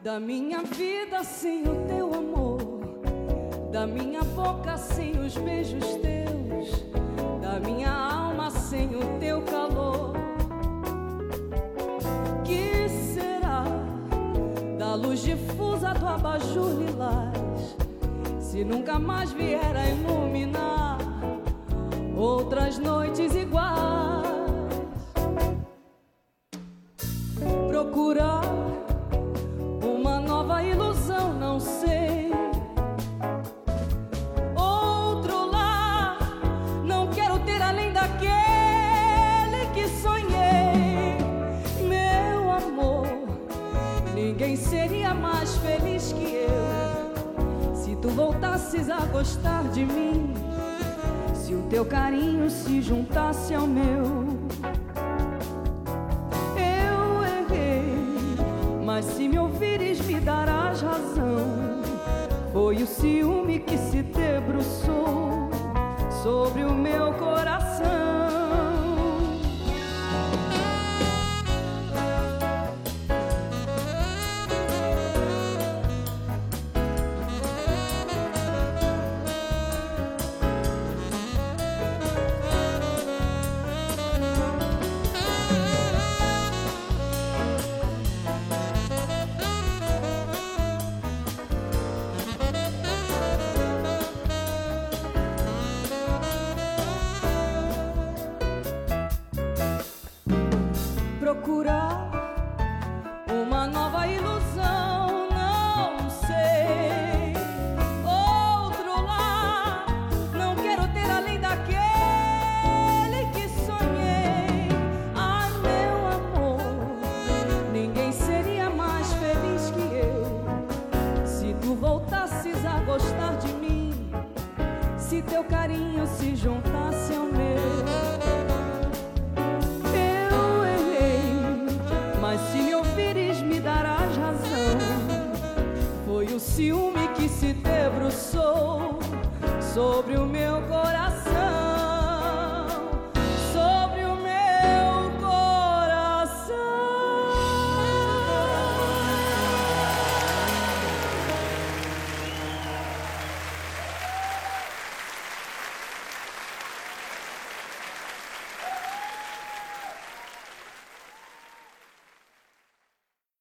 Da minha vida sem o teu amor, da minha boca sem os beijos teus, da minha alma sem o teu calor. Que será da luz difusa do abajur lilás, se nunca mais vier a iluminar outras noites iguais? Procurar uma nova ilusão, não sei, outro lar, não quero ter além daquele que sonhei. Meu amor, ninguém seria mais feliz que eu se tu voltasses a gostar de mim, se o teu carinho se juntasse ao meu. Mas se me ouvires me darás razão, foi o ciúme que se debruçou sobre o meu coração. Procurar uma nova ilusão, não sei, outro lar, não quero ter além daquele que sonhei. Ai, meu amor, ninguém seria mais feliz que eu se tu voltasses a gostar de mim, se teu carinho se juntasse ao meu. Mas se me ouvires me darás razão, foi o ciúme que se debruçou sobre o meu